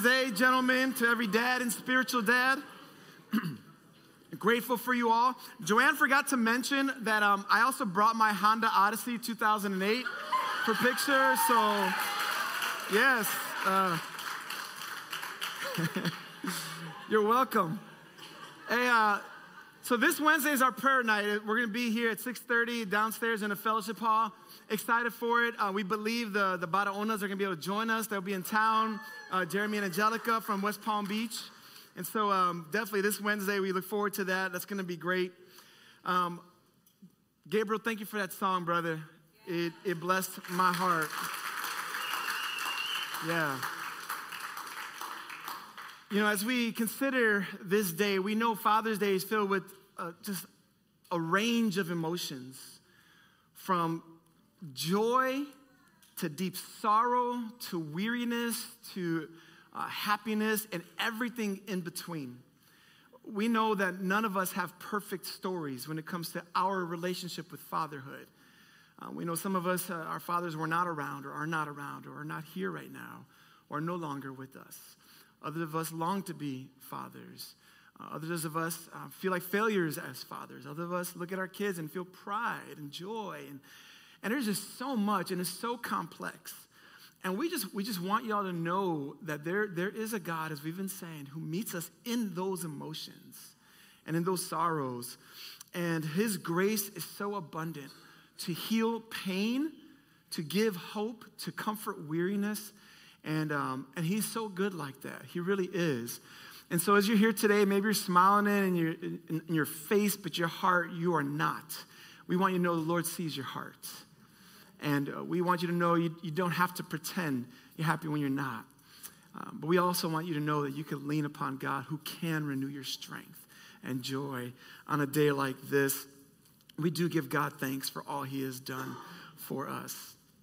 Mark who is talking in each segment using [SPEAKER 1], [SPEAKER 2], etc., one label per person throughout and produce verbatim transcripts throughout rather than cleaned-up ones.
[SPEAKER 1] Day, gentlemen, to every dad and spiritual dad. Grateful for you all. Joanne forgot to mention that um, I also brought my Honda Odyssey two thousand eight for pictures, so yes. Uh, you're welcome. Hey, uh, so this Wednesday is our prayer night. We're going to be here at six thirty downstairs in the fellowship hall. Excited for it. Uh, we believe the, the Barahonahs are going to be able to join us. They'll be in town. Uh, Jeremy and Angelica from West Palm Beach. And so um, definitely this Wednesday, we look forward to that. That's going to be great. Um, Gabriel, thank you for that song, brother. It, it blessed my heart. Yeah. You know, as we consider this day, we know Father's Day is filled with uh, just a range of emotions, from joy to deep sorrow to weariness to uh, happiness and everything in between. We know that none of us have perfect stories when it comes to our relationship with fatherhood. Uh, we know some of us, uh, our fathers were not around or are not around or are not here right now or no longer with us. Others of us long to be fathers. Uh, others of us uh, feel like failures as fathers. Others of us look at our kids and feel pride and joy. And, and there's just so much, and it's so complex. And we just we just want y'all to know that there, there is a God, as we've been saying, who meets us in those emotions and in those sorrows. And his grace is so abundant to heal pain, to give hope, to comfort weariness. And um, and he's so good like that. He really is. And so as you're here today, maybe you're smiling in, in, your, in, in your face, but your heart, you are not. We want you to know the Lord sees your heart. And uh, we want you to know you, you don't have to pretend you're happy when you're not. Um, but we also want you to know that you can lean upon God, who can renew your strength and joy on a day like this. We do give God thanks for all he has done for us.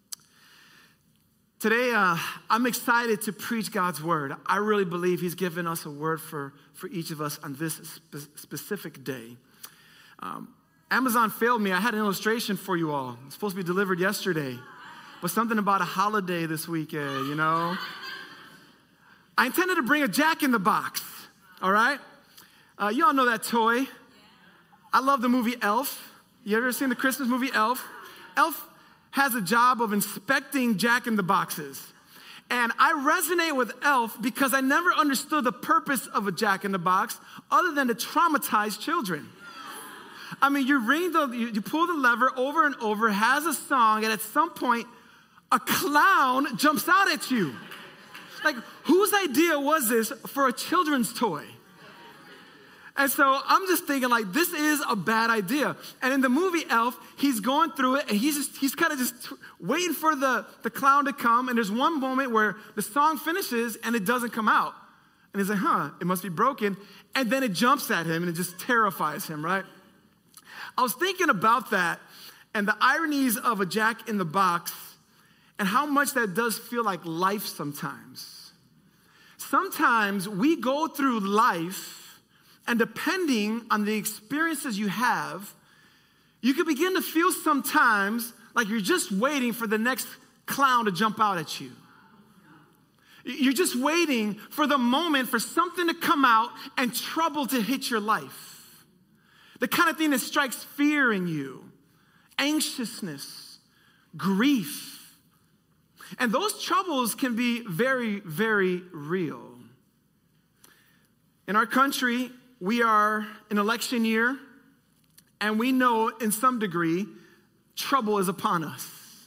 [SPEAKER 1] Today, uh, I'm excited to preach God's word. I really believe he's given us a word for, for each of us on this spe- specific day. Um, Amazon failed me. I had an illustration for you all. It's supposed to be delivered yesterday, but something about a holiday this weekend, you know. I intended to bring a Jack in the Box, all right? Uh, you all know that toy. I love the movie Elf. You ever seen the Christmas movie Elf? Elf has a job of inspecting Jack in the Boxes. And I resonate with Elf because I never understood the purpose of a Jack in the Box other than to traumatize children. I mean, you ring the, you, you pull the lever over and over, has a song, and at some point, a clown jumps out at you. Like, whose idea was this for a children's toy? And so I'm just thinking, like, this is a bad idea. And in the movie Elf, he's going through it, and he's just, he's kind of just waiting for the, the clown to come. And there's one moment where the song finishes, and it doesn't come out. And he's like, huh, it must be broken. And then it jumps at him, and it just terrifies him, right? I was thinking about that and the ironies of a Jack in the Box and how much that does feel like life sometimes. Sometimes we go through life, and depending on the experiences you have, you can begin to feel sometimes like you're just waiting for the next clown to jump out at you. You're just waiting for the moment for something to come out and trouble to hit your life. The kind of thing that strikes fear in you, anxiousness, grief. And those troubles can be very, very real. In our country, we are in election year, and we know in some degree trouble is upon us.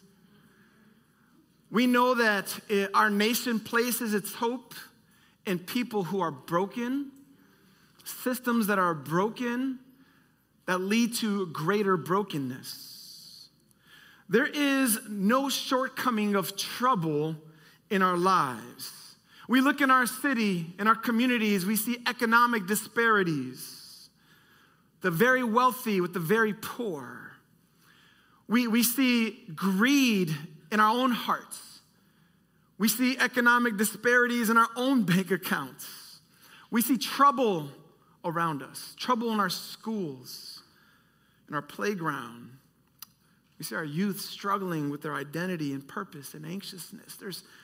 [SPEAKER 1] We know that it, our nation places its hope in people who are broken, systems that are broken, that lead to greater brokenness. There is no shortcoming of trouble in our lives. We look in our city, in our communities, we see economic disparities. The very wealthy with the very poor. We, we see greed in our own hearts. We see economic disparities in our own bank accounts. We see trouble around us, trouble in our schools, in our playground. We see our youth struggling with their identity and purpose and anxiousness. There's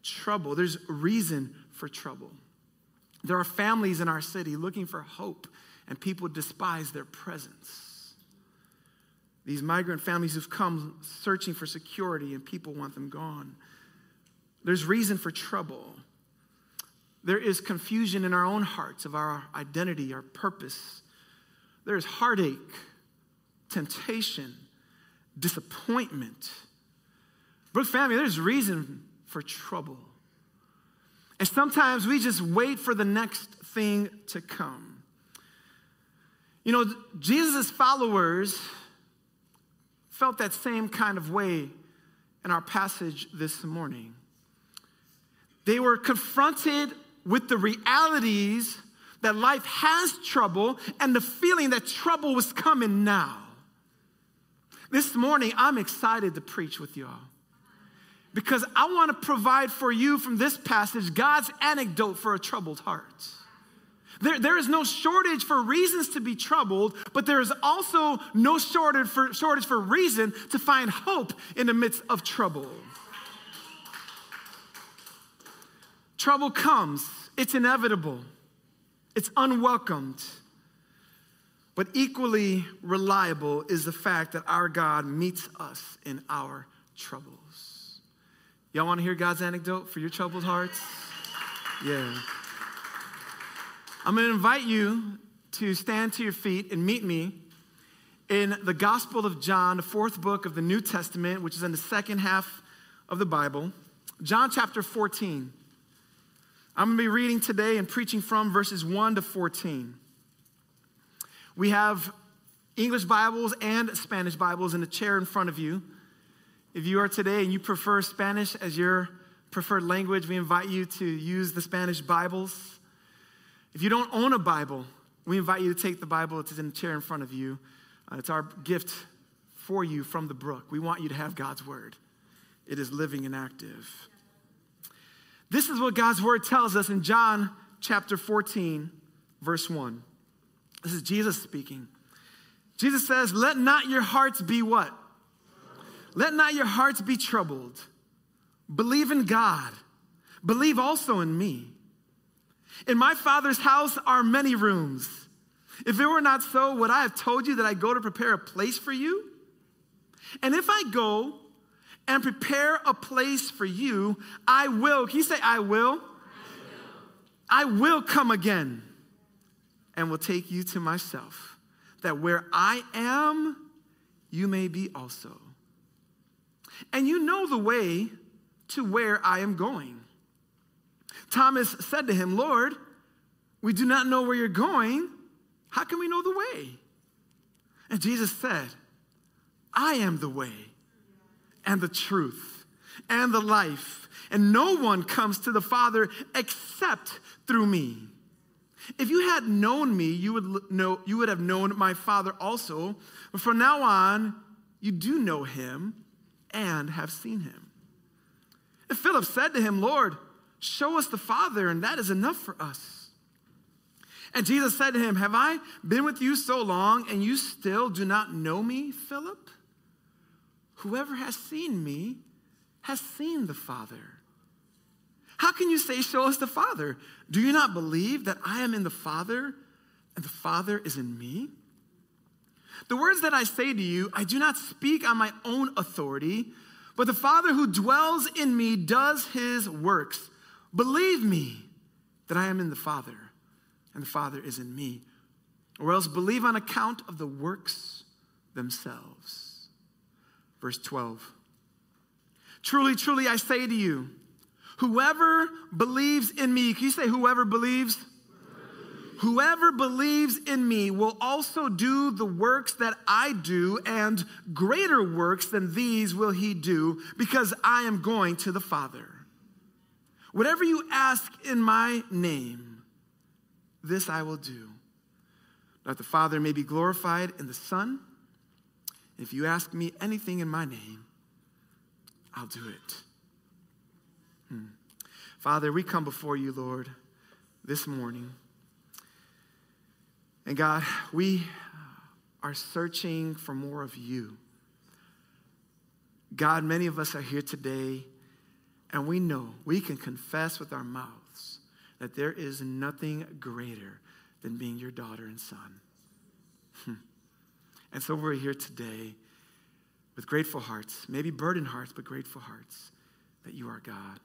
[SPEAKER 1] trouble. There's reason for trouble. There are families in our city looking for hope, and people despise their presence. These migrant families who've come searching for security, and people want them gone. There's reason for trouble. There is confusion in our own hearts of our identity, our purpose. There's heartache, temptation, disappointment. Brook family, there's reason for trouble. And sometimes we just wait for the next thing to come. You know, Jesus' followers felt that same kind of way in our passage this morning. They were confronted with the realities that life has trouble and the feeling that trouble was coming now. This morning, I'm excited to preach with y'all because I want to provide for you from this passage God's antidote for a troubled heart. There, there is no shortage for reasons to be troubled, but there is also no shortage for, shortage for reason to find hope in the midst of trouble. Trouble comes. It's inevitable. It's unwelcomed. But equally reliable is the fact that our God meets us in our troubles. Y'all want to hear God's anecdote for your troubled hearts? Yeah. I'm going to invite you to stand to your feet and meet me in the Gospel of John, the fourth book of the New Testament, which is in the second half of the Bible. John chapter fourteen. I'm going to be reading today and preaching from verses one to fourteen. We have English Bibles and Spanish Bibles in the chair in front of you. If you are today and you prefer Spanish as your preferred language, we invite you to use the Spanish Bibles. If you don't own a Bible, we invite you to take the Bible that's in the chair in front of you. Uh, it's our gift for you from the brook. We want you to have God's word. It is living and active. This is what God's word tells us in John chapter fourteen, verse one. This is Jesus speaking. Jesus says, let not your hearts be what? Let not your hearts be troubled. Believe in God. Believe also in me. In my Father's house are many rooms. If it were not so, would I have told you that I go to prepare a place for you? And if I go and prepare a place for you, I will. Can you say, I will? I will, I will come again and will take you to myself, that where I am, you may be also. And you know the way to where I am going. Thomas said to him, Lord, we do not know where you're going. How can we know the way? And Jesus said, I am the way and the truth and the life, and no one comes to the Father except through me. If you had known me, you would know you would have known my Father also. But from now on, you do know him and have seen him. And Philip said to him, Lord, show us the Father, and that is enough for us. And Jesus said to him, have I been with you so long, and you still do not know me, Philip? Whoever has seen me has seen the Father. How can you say, show us the Father? Do you not believe that I am in the Father and the Father is in me? The words that I say to you, I do not speak on my own authority, but the Father who dwells in me does his works. Believe me that I am in the Father and the Father is in me, or else believe on account of the works themselves. Verse twelve. Truly, truly, I say to you, whoever believes in me, can you say whoever believes? Whoever believes in me will also do the works that I do, and greater works than these will he do, because I am going to the Father. Whatever you ask in my name, this I will do, that the Father may be glorified in the Son. If you ask me anything in my name, I'll do it. Hmm. Father, we come before you, Lord, this morning. And God, we are searching for more of you. God, many of us are here today, And we know, we can confess with our mouths that there is nothing greater than being your daughter and son. Hmm. And so we're here today with grateful hearts, maybe burdened hearts, but grateful hearts that you are God.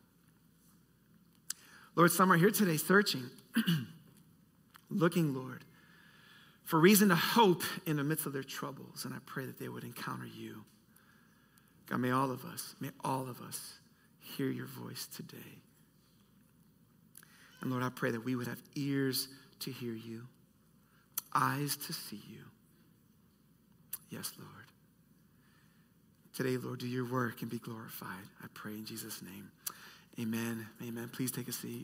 [SPEAKER 1] Lord, some are here today searching, looking, Lord, for reason to hope in the midst of their troubles. And I pray that they would encounter you. God, may all of us, may all of us hear your voice today. And Lord, I pray that we would have ears to hear you, eyes to see you. Yes, Lord. Today, Lord, do your work and be glorified. I pray in Jesus' name. Amen. Amen. Please take a seat.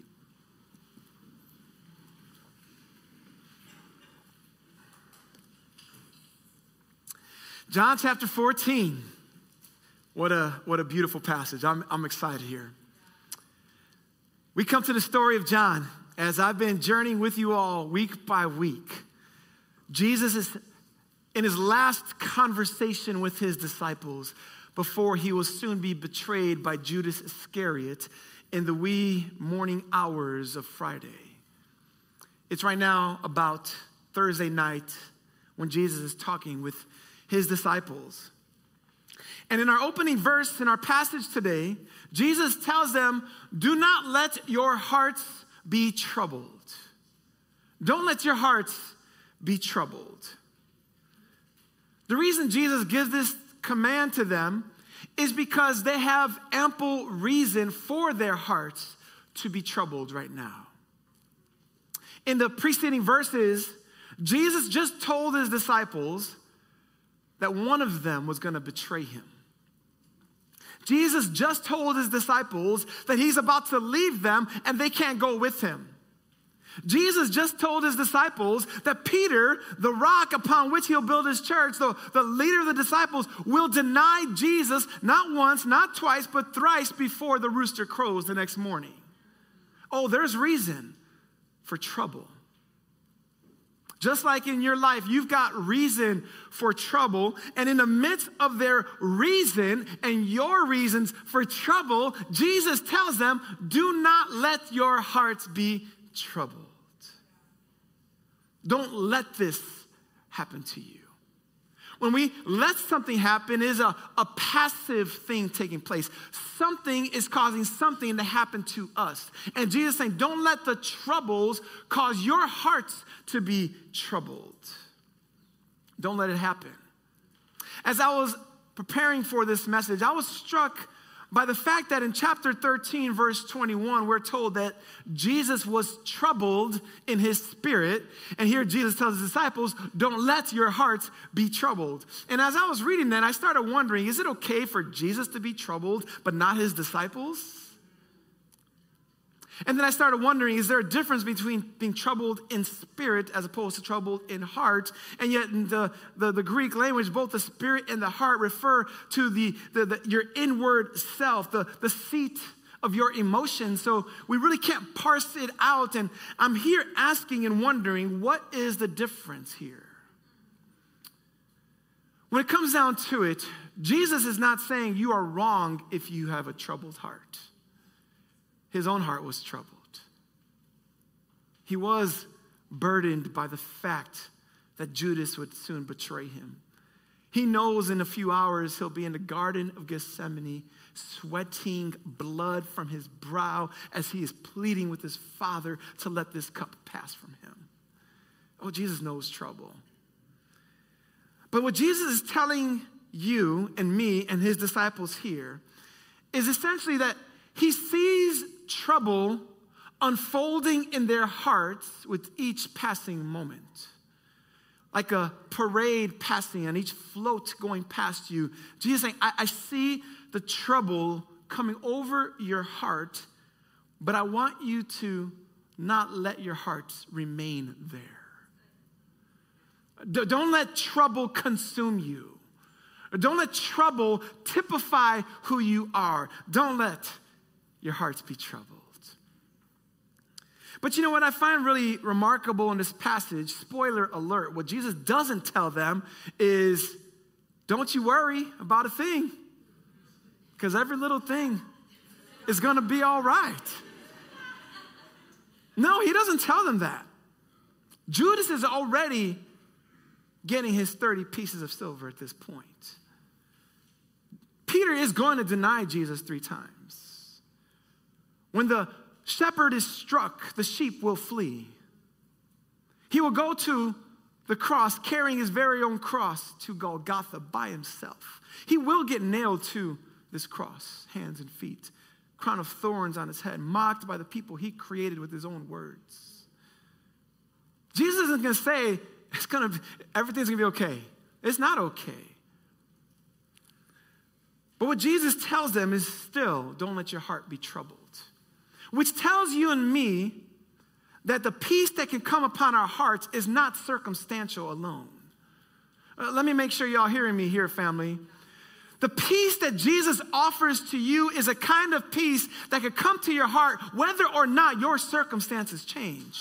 [SPEAKER 1] John chapter fourteen. What a, what a beautiful passage. I'm, I'm excited here. We come to the story of John as I've been journeying with you all week by week. Jesus is in his last conversation with his disciples before he will soon be betrayed by Judas Iscariot in the wee morning hours of Friday. It's right now about Thursday night when Jesus is talking with his disciples. And in our opening verse in our passage today, Jesus tells them, do not let your hearts be troubled. Don't let your hearts be troubled. The reason Jesus gives this command to them is because they have ample reason for their hearts to be troubled right now. In the preceding verses, Jesus just told his disciples that one of them was going to betray him. Jesus just told his disciples that he's about to leave them and they can't go with him. Jesus just told his disciples that Peter, the rock upon which he'll build his church, the, the leader of the disciples, will deny Jesus not once, not twice, but thrice before the rooster crows the next morning. Oh, there's reason for trouble. Just like in your life, you've got reason for trouble. And in the midst of their reason and your reasons for trouble, Jesus tells them, do not let your hearts be troubled. Don't let this happen to you. When we let something happen, it is a, a passive thing taking place. Something is causing something to happen to us. And Jesus is saying, don't let the troubles cause your hearts to be troubled. Don't let it happen. As I was preparing for this message, I was struck by the fact that in chapter thirteen, verse twenty-one, we're told that Jesus was troubled in his spirit. And here Jesus tells his disciples, don't let your hearts be troubled. And as I was reading that, I started wondering, is it okay for Jesus to be troubled, but not his disciples? And then I started wondering, is there a difference between being troubled in spirit as opposed to troubled in heart? And yet in the, the, the Greek language, both the spirit and the heart refer to the, the, the your inward self, the, the seat of your emotions. So we really can't parse it out. And I'm here asking and wondering, what is the difference here? When it comes down to it, Jesus is not saying you are wrong if you have a troubled heart. His own heart was troubled. He was burdened by the fact that Judas would soon betray him. He knows in a few hours he'll be in the Garden of Gethsemane, sweating blood from his brow as he is pleading with his Father to let this cup pass from him. Oh, Jesus knows trouble. But what Jesus is telling you and me and his disciples here is essentially that he sees trouble unfolding in their hearts with each passing moment. Like a parade passing and each float going past you. Jesus saying, I, I see the trouble coming over your heart, but I want you to not let your hearts remain there. D- don't let trouble consume you. Don't let trouble typify who you are. Don't let your hearts be troubled. But you know what I find really remarkable in this passage, spoiler alert, what Jesus doesn't tell them is, don't you worry about a thing, because every little thing It's going to be all right. No, he doesn't tell them that. Judas is already getting his thirty pieces of silver at this point. Peter is going to deny Jesus three times. When the shepherd is struck, the sheep will flee. He will go to the cross, carrying his very own cross to Golgotha by himself. He will get nailed to this cross, hands and feet, crown of thorns on his head, mocked by the people he created with his own words. Jesus isn't going to say, it's going to, everything's going to be okay. It's not okay. But what Jesus tells them is still, don't let your heart be troubled. Which tells you and me that the peace that can come upon our hearts is not circumstantial alone. Uh, let me make sure y'all hearing me here, family. The peace that Jesus offers to you is a kind of peace that could come to your heart whether or not your circumstances change.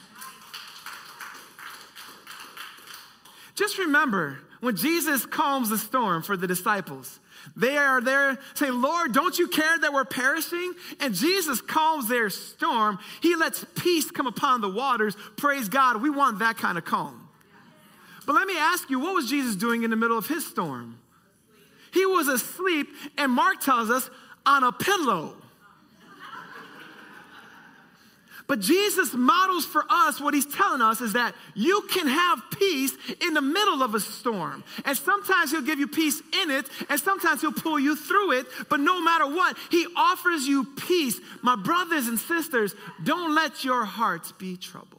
[SPEAKER 1] Just remember, when Jesus calms the storm for the disciples, they are there saying, Lord, don't you care that we're perishing? And Jesus calms their storm. He lets peace come upon the waters. Praise God. We want that kind of calm. But let me ask you, what was Jesus doing in the middle of his storm? He was asleep, and Mark tells us, on a pillow. But Jesus models for us what he's telling us is that you can have peace in the middle of a storm. And sometimes he'll give you peace in it, and sometimes he'll pull you through it. But no matter what, he offers you peace. My brothers and sisters, don't let your hearts be troubled.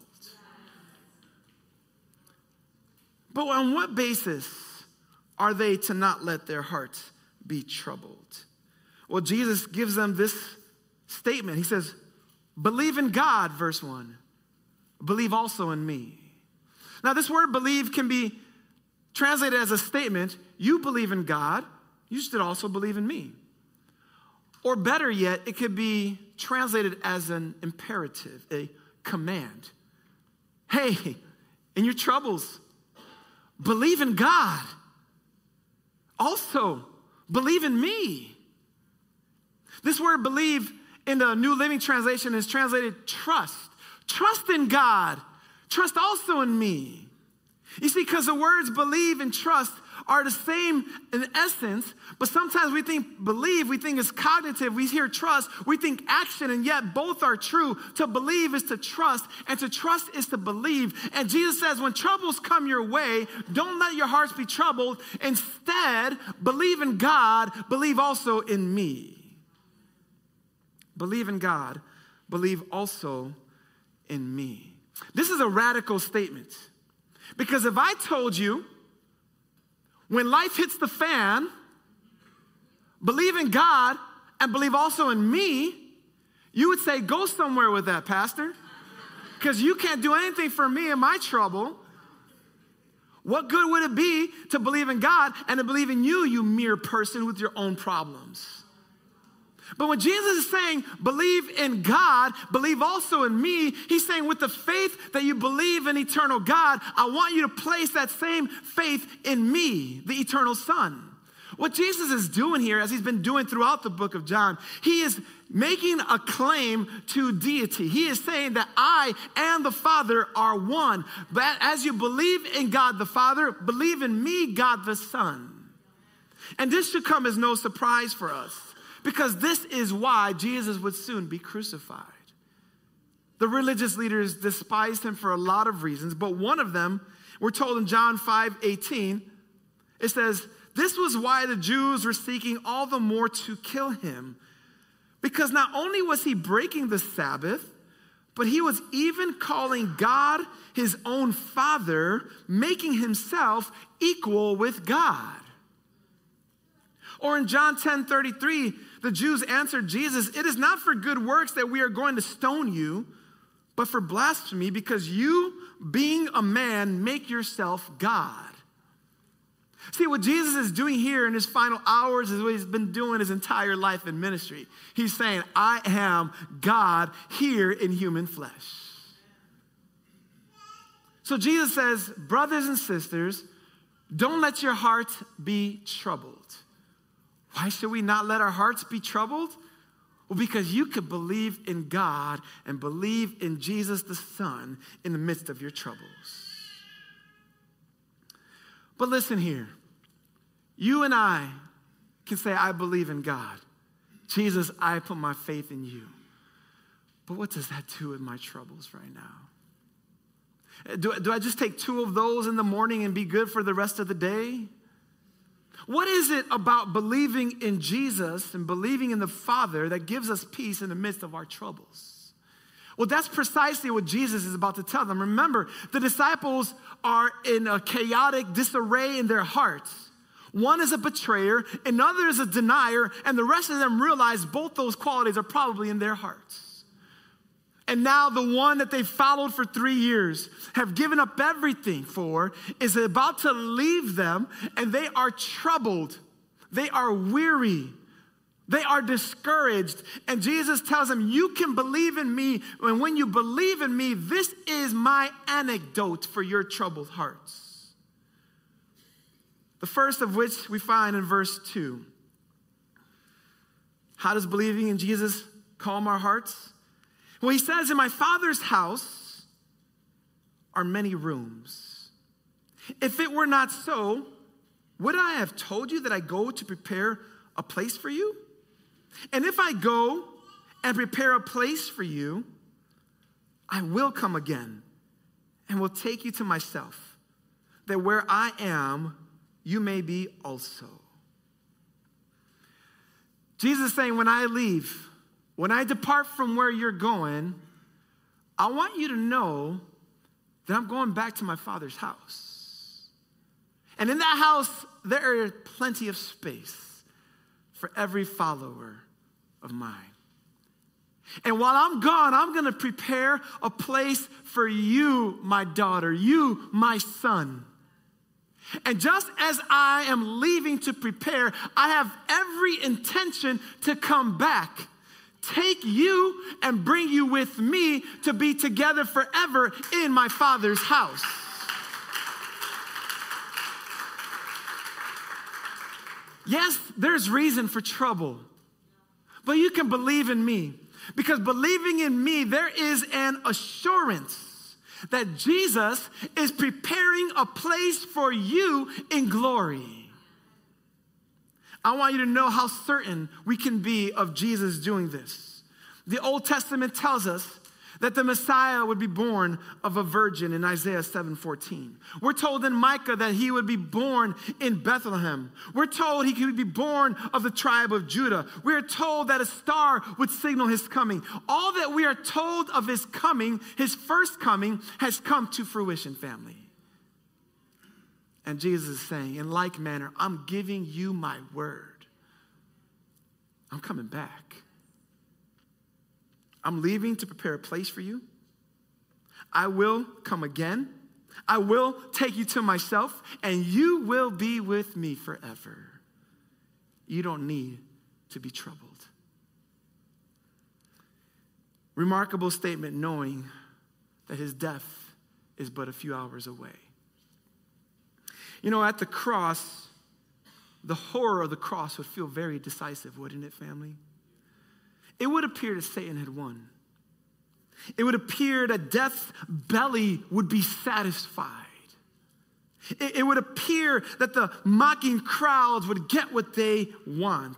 [SPEAKER 1] But on what basis are they to not let their hearts be troubled? Well, Jesus gives them this statement. He says, believe in God, verse one. Believe also in me. Now, this word believe can be translated as a statement. You believe in God, you should also believe in me. Or better yet, it could be translated as an imperative, a command. Hey, in your troubles, believe in God. Also, believe in me. This word believe in the New Living Translation is translated trust. Trust in God. Trust also in me. You see, because the words believe and trust are the same in essence, but sometimes we think believe, we think it's cognitive. We hear trust, we think action, and yet both are true. To believe is to trust, and to trust is to believe. And Jesus says, when troubles come your way, don't let your hearts be troubled. Instead, believe in God, believe also in me. Believe in God, believe also in me. This is a radical statement. Because if I told you, when life hits the fan, believe in God and believe also in me, you would say, go somewhere with that, Pastor. Because you can't do anything for me in my trouble. What good would it be to believe in God and to believe in you, you mere person with your own problems? But when Jesus is saying, believe in God, believe also in me, he's saying with the faith that you believe in eternal God, I want you to place that same faith in me, the eternal Son. What Jesus is doing here, as he's been doing throughout the book of John, he is making a claim to deity. He is saying that I and the Father are one. But as you believe in God the Father, believe in me, God the Son. And this should come as no surprise for us, because this is why Jesus would soon be crucified. The religious leaders despised him for a lot of reasons, but one of them, we're told in John five eighteen, it says, this was why the Jews were seeking all the more to kill him, because not only was he breaking the Sabbath, but he was even calling God his own Father, making himself equal with God. Or in John ten thirty-three, the Jews answered Jesus, it is not for good works that we are going to stone you, but for blasphemy, because you, being a man, make yourself God. See, what Jesus is doing here in his final hours is what he's been doing his entire life in ministry. He's saying, I am God here in human flesh. So Jesus says, brothers and sisters, don't let your hearts be troubled. Why should we not let our hearts be troubled? Well, because you could believe in God and believe in Jesus the Son in the midst of your troubles. But listen here. You and I can say, I believe in God. Jesus, I put my faith in you. But what does that do with my troubles right now? Do, do I just take two of those in the morning and be good for the rest of the day? What is it about believing in Jesus and believing in the Father that gives us peace in the midst of our troubles? Well, that's precisely what Jesus is about to tell them. Remember, the disciples are in a chaotic disarray in their hearts. One is a betrayer, another is a denier, and the rest of them realize both those qualities are probably in their hearts. And now the one that they followed for three years, have given up everything for, is about to leave them, and they are troubled. They are weary. They are discouraged. And Jesus tells them, you can believe in me, and when you believe in me, this is my antidote for your troubled hearts. The first of which we find in verse two. How does believing in Jesus calm our hearts? Well, he says, in my Father's house are many rooms. If it were not so, would I have told you that I go to prepare a place for you? And if I go and prepare a place for you, I will come again and will take you to myself, that where I am, you may be also. Jesus is saying, when I leave, when I depart from where you're going, I want you to know that I'm going back to my Father's house. And in that house, there is plenty of space for every follower of mine. And while I'm gone, I'm going to prepare a place for you, my daughter, you, my son. And just as I am leaving to prepare, I have every intention to come back, take you and bring you with me to be together forever in my Father's house. Yes, there's reason for trouble, but you can believe in me, because believing in me, there is an assurance that Jesus is preparing a place for you in glory. I want you to know how certain we can be of Jesus doing this. The Old Testament tells us that the Messiah would be born of a virgin in Isaiah seven fourteen. We're told in Micah that he would be born in Bethlehem. We're told he could be born of the tribe of Judah. We are told that a star would signal his coming. All that we are told of his coming, his first coming, has come to fruition, family. And Jesus is saying, in like manner, I'm giving you my word. I'm coming back. I'm leaving to prepare a place for you. I will come again. I will take you to myself, and you will be with me forever. You don't need to be troubled. Remarkable statement, knowing that his death is but a few hours away. You know, at the cross, the horror of the cross would feel very decisive, wouldn't it, family? It would appear that Satan had won. It would appear that death's belly would be satisfied. It, it would appear that the mocking crowds would get what they want.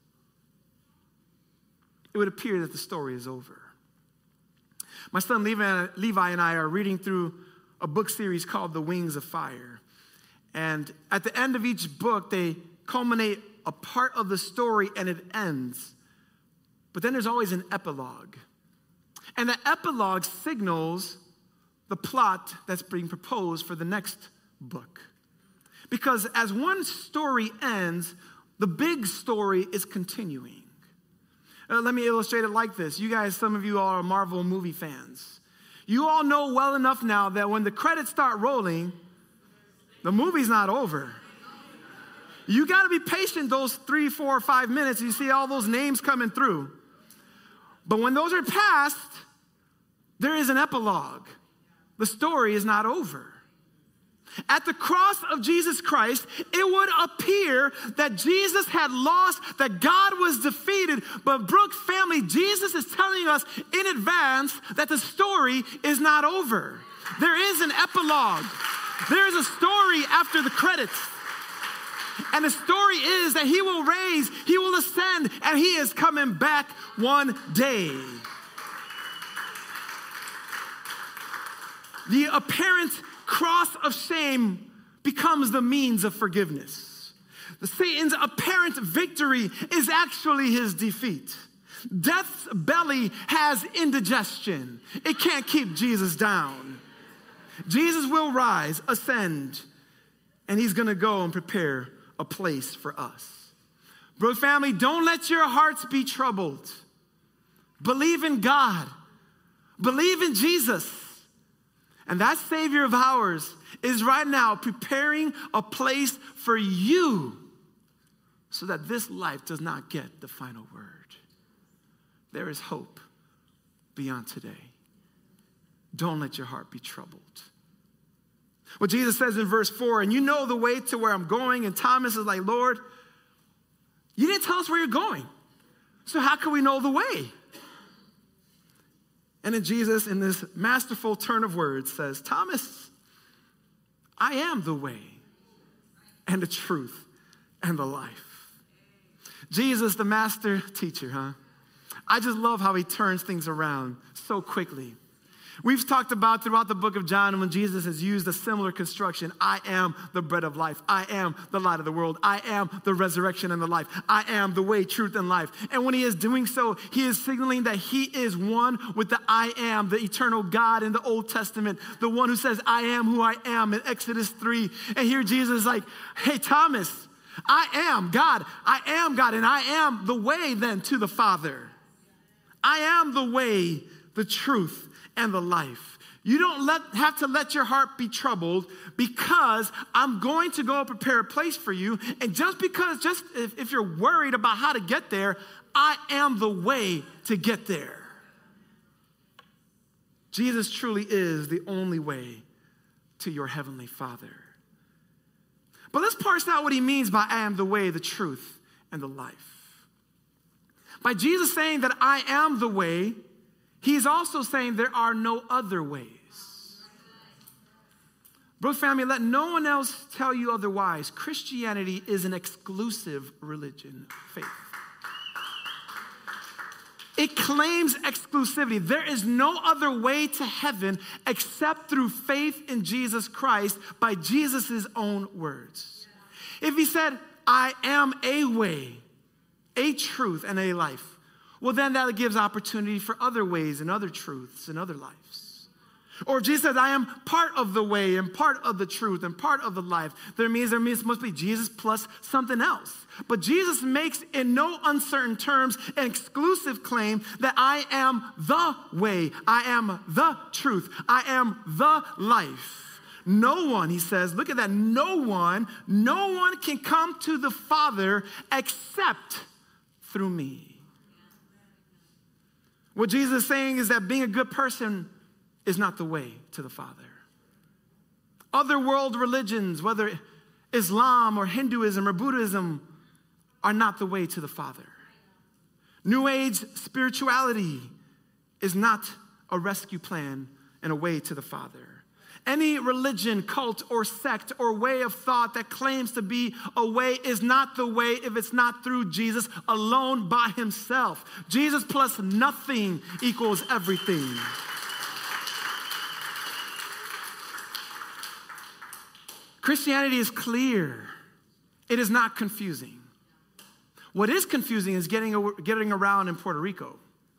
[SPEAKER 1] It would appear that the story is over. My son Levi, Levi and I are reading through a book series called The Wings of Fire. And at the end of each book, they culminate a part of the story and it ends. But then there's always an epilogue. And the epilogue signals the plot that's being proposed for the next book. Because as one story ends, the big story is continuing. Uh, let me illustrate it like this. You guys, some of you are Marvel movie fans. You all know well enough now that when the credits start rolling, the movie's not over. You got to be patient those three, four, or five minutes. You see all those names coming through. But when those are passed, there is an epilogue. The story is not over. At the cross of Jesus Christ, it would appear that Jesus had lost, that God was defeated. But Brooks family, Jesus is telling us in advance that the story is not over. There is an epilogue. There is a story after the credits. And the story is that he will raise, he will ascend, and he is coming back one day. The apparent cross of shame becomes the means of forgiveness. The Satan's apparent victory is actually his defeat. Death's belly has indigestion. It can't keep Jesus down. Jesus will rise, ascend, and he's going to go and prepare a place for us. Bro, family, don't let your hearts be troubled. Believe in God. Believe in Jesus. And that Savior of ours is right now preparing a place for you so that this life does not get the final word. There is hope beyond today. Don't let your heart be troubled. What Jesus says in verse four, and you know the way to where I'm going, and Thomas is like, Lord, you didn't tell us where you're going. So how can we know the way? And then Jesus, in this masterful turn of words, says, Thomas, I am the way and the truth and the life. Jesus, the master teacher, huh? I just love how he turns things around so quickly. We've talked about throughout the book of John when Jesus has used a similar construction. I am the bread of life. I am the light of the world. I am the resurrection and the life. I am the way, truth, and life. And when he is doing so, he is signaling that he is one with the I am, the eternal God in the Old Testament, the one who says, I am who I am in Exodus three. And here Jesus is like, hey, Thomas, I am God. I am God, and I am the way then to the Father. I am the way, the truth, and the life. You don't let, have to let your heart be troubled because I'm going to go prepare a place for you. And just because, just if, if you're worried about how to get there, I am the way to get there. Jesus truly is the only way to your heavenly Father. But let's parse out what he means by I am the way, the truth, and the life. By Jesus saying that I am the way, he's also saying there are no other ways. Bro, family, let no one else tell you otherwise. Christianity is an exclusive religion, faith. It claims exclusivity. There is no other way to heaven except through faith in Jesus Christ by Jesus' own words. If he said, I am a way, a truth, and a life, well, then that gives opportunity for other ways and other truths and other lives. Or Jesus says, I am part of the way and part of the truth and part of the life. There means there means must be Jesus plus something else. But Jesus makes in no uncertain terms an exclusive claim that I am the way, I am the truth, I am the life. No one, he says, look at that, no one, no one can come to the Father except through me. What Jesus is saying is that being a good person is not the way to the Father. Other world religions, whether Islam or Hinduism or Buddhism, are not the way to the Father. New Age spirituality is not a rescue plan and a way to the Father. Any religion, cult, or sect, or way of thought that claims to be a way is not the way if it's not through Jesus alone by himself. Jesus plus nothing equals everything. Christianity is clear. It is not confusing. What is confusing is getting, getting around in Puerto Rico.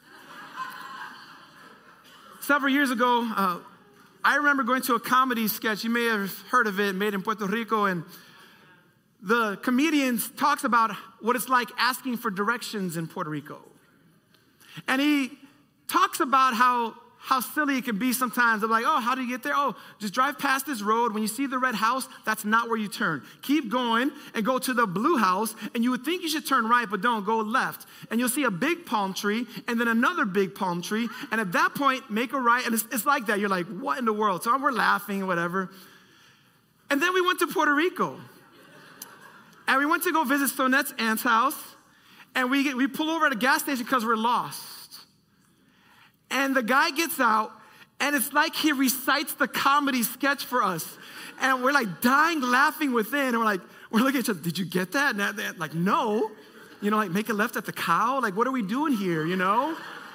[SPEAKER 1] Several years ago, uh, I remember going to a comedy sketch. You may have heard of it, made in Puerto Rico. And the comedian talks about what it's like asking for directions in Puerto Rico. And he talks about how, how silly it can be sometimes. They're like, oh, how do you get there? Oh, just drive past this road. When you see the red house, that's not where you turn. Keep going and go to the blue house. And you would think you should turn right, but don't, go left. And you'll see a big palm tree and then another big palm tree. And at that point, make a right. And it's, it's like that. You're like, what in the world? So we're laughing or whatever. And then we went to Puerto Rico. And we went to go visit Sonette's aunt's house. And we, get, we pull over at a gas station because we're lost. And the guy gets out, and it's like he recites the comedy sketch for us. And we're like dying laughing within. And we're like, we're looking at each other, did you get that? And they're like, no. You know, like make a left at the cow? Like, what are we doing here, you know?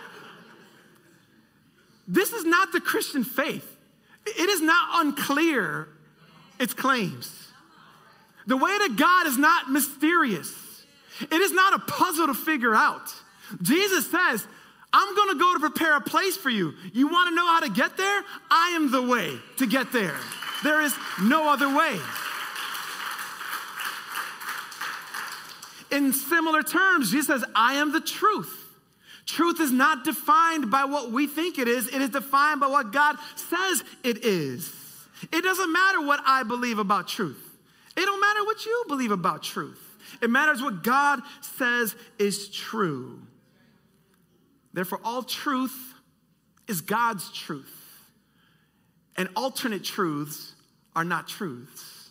[SPEAKER 1] This is not the Christian faith. It is not unclear, its claims. The way to God is not mysterious. It is not a puzzle to figure out. Jesus says, I'm going to go to prepare a place for you. You want to know how to get there? I am the way to get there. There is no other way. In similar terms, Jesus says, I am the truth. Truth is not defined by what we think it is. It is defined by what God says it is. It doesn't matter what I believe about truth. It don't matter what you believe about truth. It matters what God says is true. Therefore, all truth is God's truth. And alternate truths are not truths.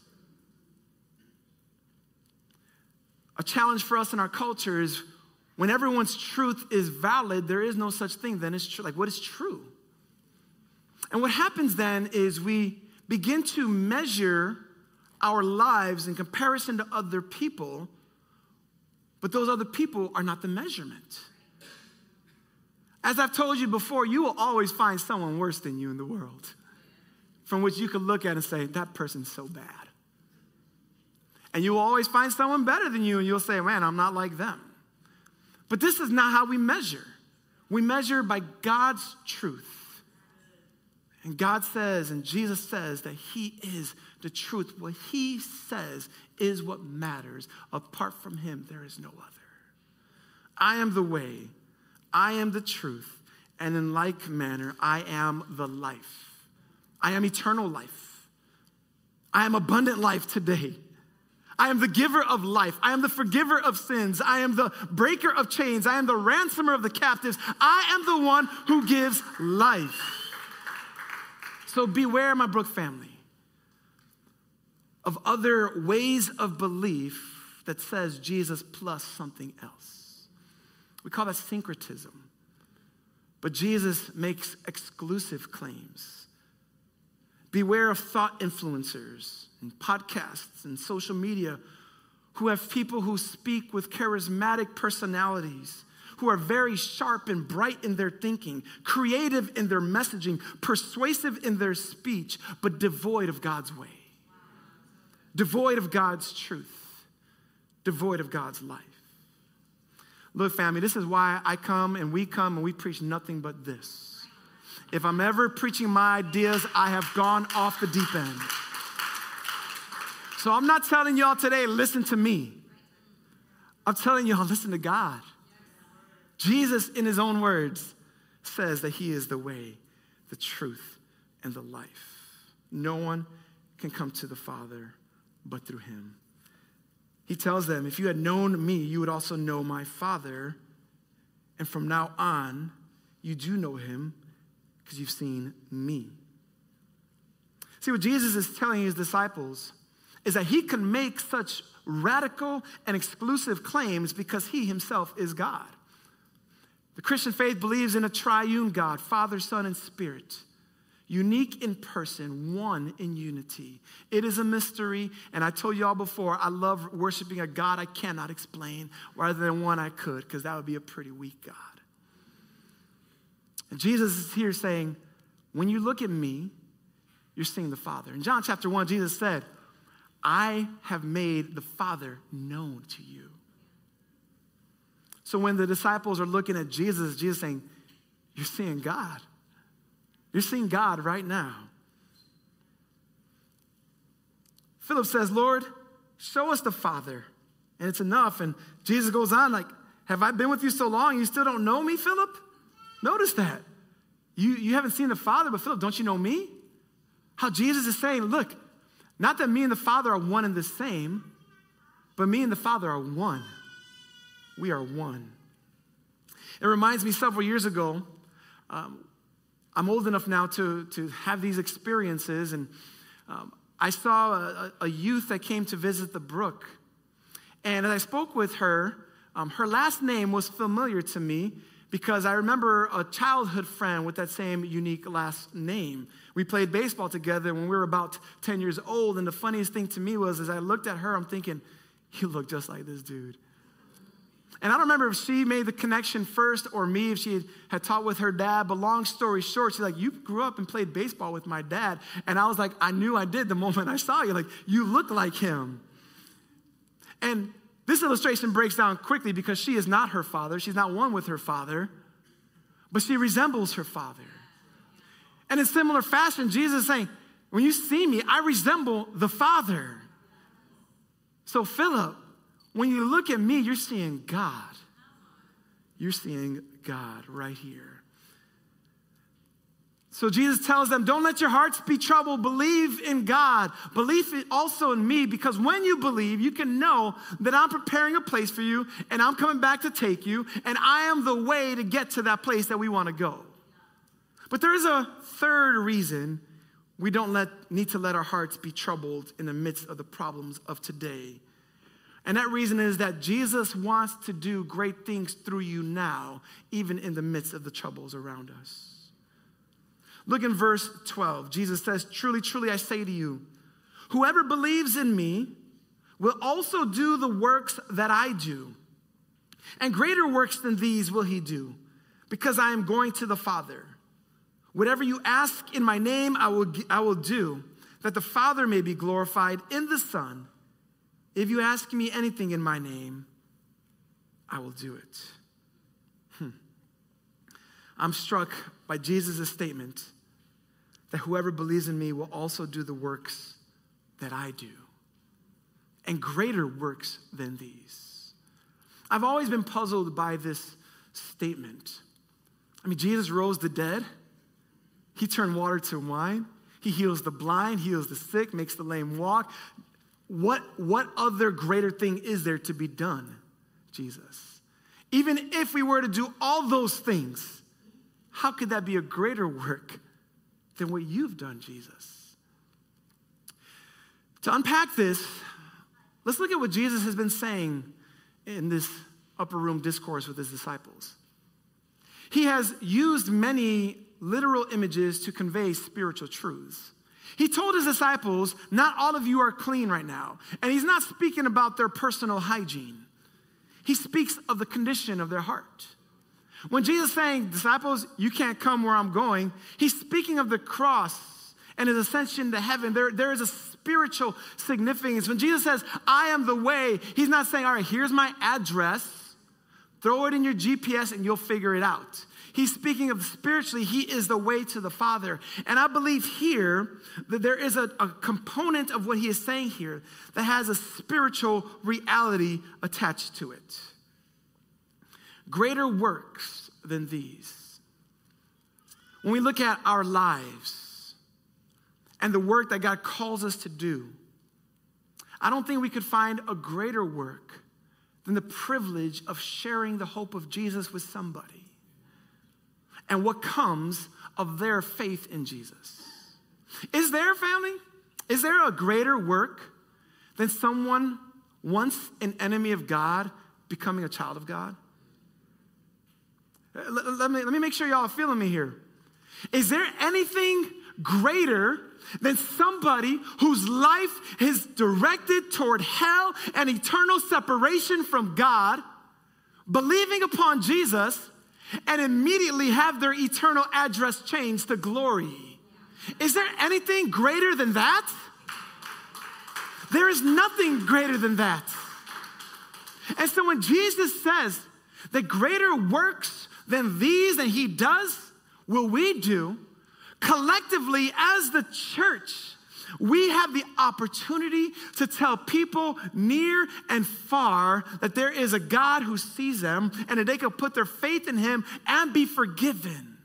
[SPEAKER 1] A challenge for us in our culture is when everyone's truth is valid, there is no such thing then as true. Like, what is true? And what happens then is we begin to measure our lives in comparison to other people, but those other people are not the measurement. As I've told you before, you will always find someone worse than you in the world from which you can look at and say, that person's so bad. And you will always find someone better than you, and you'll say, man, I'm not like them. But this is not how we measure. We measure by God's truth. And God says, and Jesus says that he is the truth. What he says is what matters. Apart from him, there is no other. I am the way. I am the truth. And in like manner, I am the life. I am eternal life. I am abundant life today. I am the giver of life. I am the forgiver of sins. I am the breaker of chains. I am the ransomer of the captives. I am the one who gives life. So beware, my Brook family, of other ways of belief that says Jesus plus something else. We call that syncretism. But Jesus makes exclusive claims. Beware of thought influencers and podcasts and social media who have people who speak with charismatic personalities, who are very sharp and bright in their thinking, creative in their messaging, persuasive in their speech, but devoid of God's way, devoid of God's truth, devoid of God's life. Look, family, this is why I come and we come and we preach nothing but this. If I'm ever preaching my ideas, I have gone off the deep end. So I'm not telling y'all today, listen to me. I'm telling y'all, listen to God. Jesus, in his own words, says that he is the way, the truth, and the life. No one can come to the Father but through him. He tells them, if you had known me, you would also know my Father. And from now on, you do know him because you've seen me. See, what Jesus is telling his disciples is that he can make such radical and exclusive claims because he himself is God. The Christian faith believes in a triune God, Father, Son, and Spirit. Unique in person, one in unity. It is a mystery, and I told y'all before, I love worshiping a God I cannot explain rather than one I could, because that would be a pretty weak God. And Jesus is here saying, when you look at me, you're seeing the Father. In John chapter one, Jesus said, I have made the Father known to you. So when the disciples are looking at Jesus, Jesus is saying, you're seeing God. You're seeing God right now. Philip says, Lord, show us the Father, and it's enough. And Jesus goes on like, have I been with you so long, you still don't know me, Philip? Notice that. You, you haven't seen the Father, but Philip, don't you know me? How Jesus is saying, look, not that me and the Father are one and the same, but me and the Father are one. We are one. It reminds me several years ago, um, I'm old enough now to, to have these experiences, and um, I saw a, a youth that came to visit the brook. And as I spoke with her, um, her last name was familiar to me because I remember a childhood friend with that same unique last name. We played baseball together when we were about ten years old. And the funniest thing to me was as I looked at her, I'm thinking, you look just like this dude. And I don't remember if she made the connection first or me, if she had, had taught with her dad. But long story short, she's like, you grew up and played baseball with my dad. And I was like, I knew I did the moment I saw you. Like, you look like him. And this illustration breaks down quickly because she is not her father. She's not one with her father. But she resembles her father. And in similar fashion, Jesus is saying, when you see me, I resemble the Father. So Philip, when you look at me, you're seeing God. You're seeing God right here. So Jesus tells them, don't let your hearts be troubled. Believe in God. Believe also in me, because when you believe, you can know that I'm preparing a place for you, and I'm coming back to take you, and I am the way to get to that place that we want to go. But there is a third reason we don't let, need to let our hearts be troubled in the midst of the problems of today. And that reason is that Jesus wants to do great things through you now, even in the midst of the troubles around us. Look in verse twelve. Jesus says, truly, truly, I say to you, whoever believes in me will also do the works that I do. And greater works than these will he do, because I am going to the Father. Whatever you ask in my name, I will, I will do, that the Father may be glorified in the Son. If you ask me anything in my name, I will do it. Hmm. I'm struck by Jesus' statement that whoever believes in me will also do the works that I do, and greater works than these. I've always been puzzled by this statement. I mean, Jesus rose the dead. He turned water to wine. He heals the blind, heals the sick, makes the lame walk. What, what other greater thing is there to be done, Jesus? Even if we were to do all those things, how could that be a greater work than what you've done, Jesus? To unpack this, let's look at what Jesus has been saying in this upper room discourse with his disciples. He has used many literal images to convey spiritual truths. He told his disciples, not all of you are clean right now. And he's not speaking about their personal hygiene. He speaks of the condition of their heart. When Jesus is saying, disciples, you can't come where I'm going, he's speaking of the cross and his ascension to heaven. There, there is a spiritual significance. When Jesus says, I am the way, he's not saying, all right, here's my address. Throw it in your G P S and you'll figure it out. He's speaking of spiritually, he is the way to the Father. And I believe here that there is a, a component of what he is saying here that has a spiritual reality attached to it. Greater works than these. When we look at our lives and the work that God calls us to do, I don't think we could find a greater work than the privilege of sharing the hope of Jesus with somebody and what comes of their faith in Jesus. Is there, family, is there a greater work than someone once an enemy of God becoming a child of God? Let, let me, let me make sure y'all are feeling me here. Is there anything greater than somebody whose life is directed toward hell and eternal separation from God, believing upon Jesus, and immediately have their eternal address changed to glory? Is there anything greater than that? There is nothing greater than that. And so when Jesus says that greater works than these and he does, will we do, collectively as the church, we have the opportunity to tell people near and far that there is a God who sees them and that they can put their faith in him and be forgiven.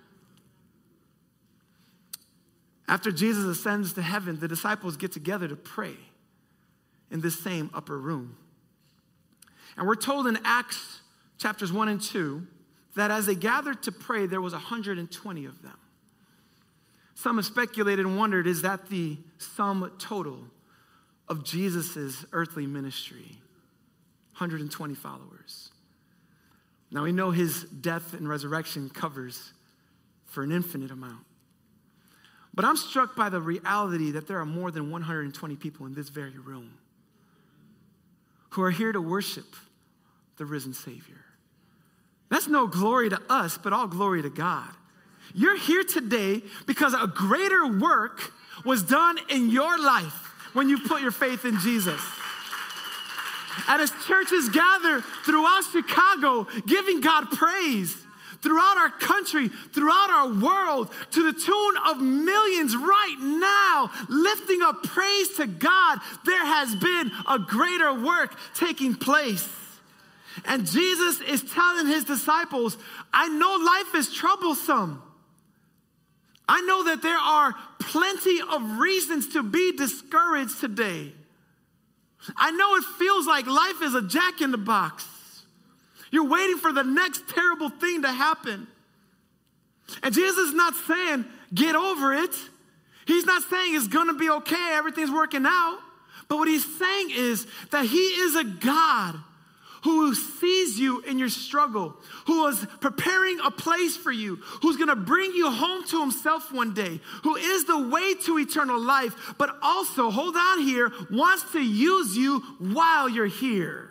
[SPEAKER 1] After Jesus ascends to heaven, the disciples get together to pray in this same upper room. And we're told in Acts chapters one and two that as they gathered to pray, there was one hundred twenty of them. Some have speculated and wondered, is that the sum total of Jesus' earthly ministry? one hundred twenty followers. Now we know his death and resurrection covers for an infinite amount. But I'm struck by the reality that there are more than one hundred twenty people in this very room who are here to worship the risen Savior. That's no glory to us, but all glory to God. You're here today because a greater work was done in your life when you put your faith in Jesus. And as churches gather throughout Chicago, giving God praise, throughout our country, throughout our world, to the tune of millions right now, lifting up praise to God, there has been a greater work taking place. And Jesus is telling his disciples, I know life is troublesome. I know that there are plenty of reasons to be discouraged today. I know it feels like life is a jack in the box. You're waiting for the next terrible thing to happen. And Jesus is not saying, get over it. He's not saying it's going to be okay, everything's working out. But what he's saying is that he is a God who sees you in your struggle, who is preparing a place for you, who's going to bring you home to himself one day, who is the way to eternal life, but also, hold on here, wants to use you while you're here.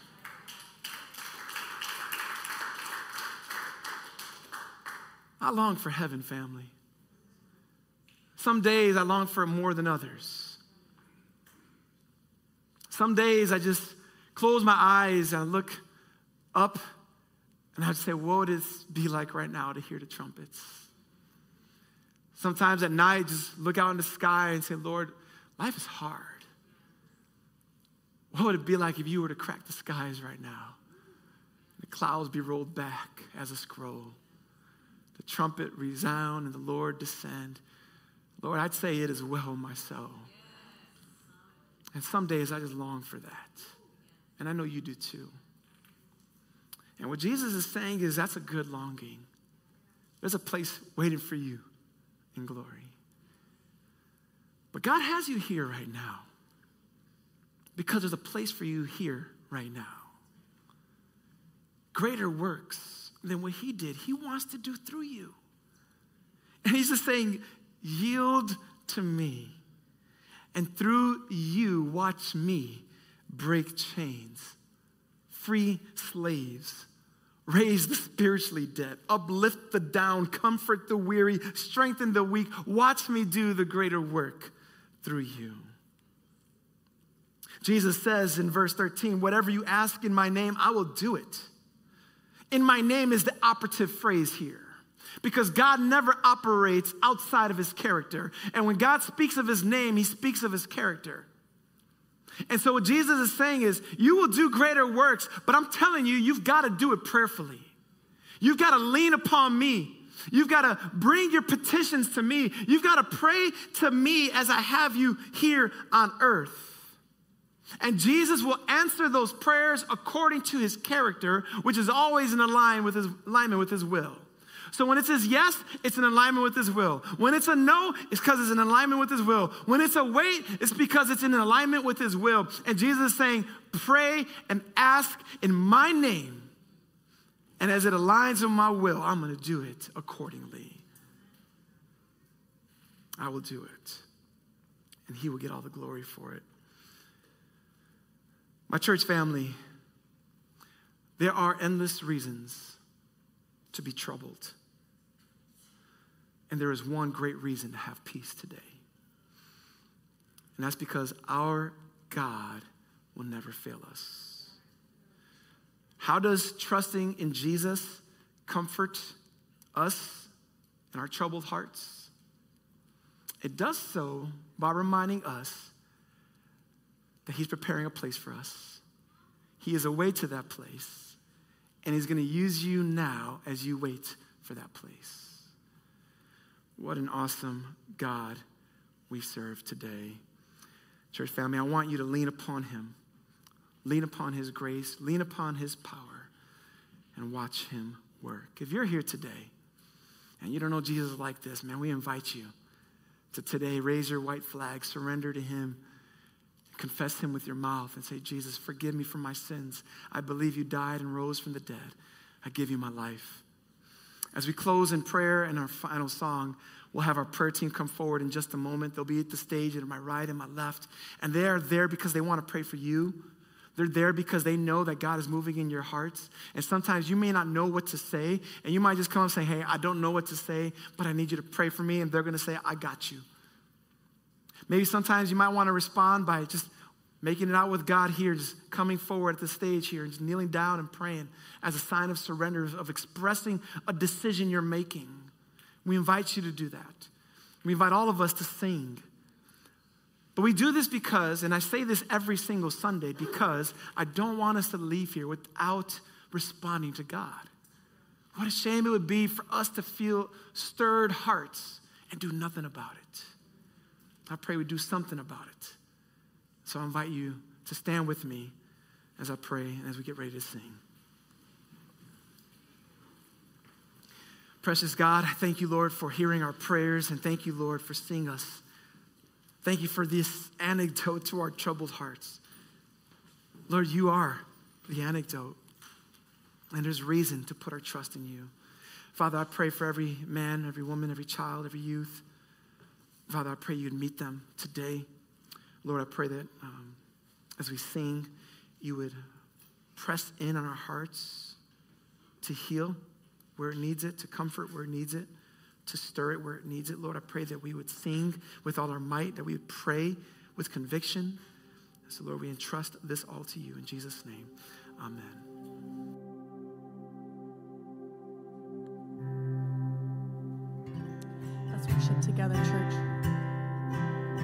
[SPEAKER 1] I long for heaven, family. Some days I long for it more than others. Some days I just close my eyes and I look up and I'd say, what would it be like right now to hear the trumpets? Sometimes at night, just look out in the sky and say, Lord, life is hard. What would it be like if you were to crack the skies right now? The clouds be rolled back as a scroll. The trumpet resound and the Lord descend. Lord, I'd say it is well my soul. And some days I just long for that. And I know you do too. And what Jesus is saying is that's a good longing. There's a place waiting for you in glory. But God has you here right now because there's a place for you here right now. Greater works than what he did, he wants to do through you. And he's just saying, yield to me. And through you, watch me break chains, free slaves, raise the spiritually dead, uplift the down, comfort the weary, strengthen the weak. Watch me do the greater work through you. Jesus says in verse thirteen, whatever you ask in my name, I will do it. In my name is the operative phrase here. Because God never operates outside of his character. And when God speaks of his name, he speaks of his character. And so what Jesus is saying is, you will do greater works, but I'm telling you, you've got to do it prayerfully. You've got to lean upon me. You've got to bring your petitions to me. You've got to pray to me as I have you here on earth. And Jesus will answer those prayers according to his character, which is always in alignment with his, alignment with his will. So when it says yes, it's in alignment with his will. When it's a no, it's because it's in alignment with his will. When it's a wait, it's because it's in alignment with his will. And Jesus is saying, pray and ask in my name. And as it aligns with my will, I'm going to do it accordingly. I will do it. And he will get all the glory for it. My church family, there are endless reasons to be troubled. And there is one great reason to have peace today. And that's because our God will never fail us. How does trusting in Jesus comfort us in our troubled hearts? It does so by reminding us that he's preparing a place for us. He is a way to that place. And he's going to use you now as you wait for that place. What an awesome God we serve today. Church family, I want you to lean upon him. Lean upon his grace. Lean upon his power. And watch him work. If you're here today and you don't know Jesus like this, man, we invite you to today raise your white flag, surrender to him, confess him with your mouth and say, Jesus, forgive me for my sins. I believe you died and rose from the dead. I give you my life. As we close in prayer and our final song, we'll have our prayer team come forward in just a moment. They'll be at the stage at my right and my left. And they are there because they want to pray for you. They're there because they know that God is moving in your hearts. And sometimes you may not know what to say. And you might just come and say, hey, I don't know what to say, but I need you to pray for me. And they're going to say, I got you. Maybe sometimes you might want to respond by just making it out with God here, just coming forward at the stage here, and just kneeling down and praying as a sign of surrender, of expressing a decision you're making. We invite you to do that. We invite all of us to sing. But we do this because, and I say this every single Sunday, because I don't want us to leave here without responding to God. What a shame it would be for us to feel stirred hearts and do nothing about it. I pray we do something about it. So I invite you to stand with me as I pray and as we get ready to sing. Precious God, I thank you, Lord, for hearing our prayers, and thank you, Lord, for seeing us. Thank you for this antidote to our troubled hearts. Lord, you are the antidote, and there's reason to put our trust in you. Father, I pray for every man, every woman, every child, every youth. Father, I pray you'd meet them today. Lord, I pray that um, as we sing, you would press in on our hearts to heal where it needs it, to comfort where it needs it, to stir it where it needs it. Lord, I pray that we would sing with all our might, that we would pray with conviction. So, Lord, we entrust this all to you in Jesus' name. Amen.
[SPEAKER 2] Let's worship together, church.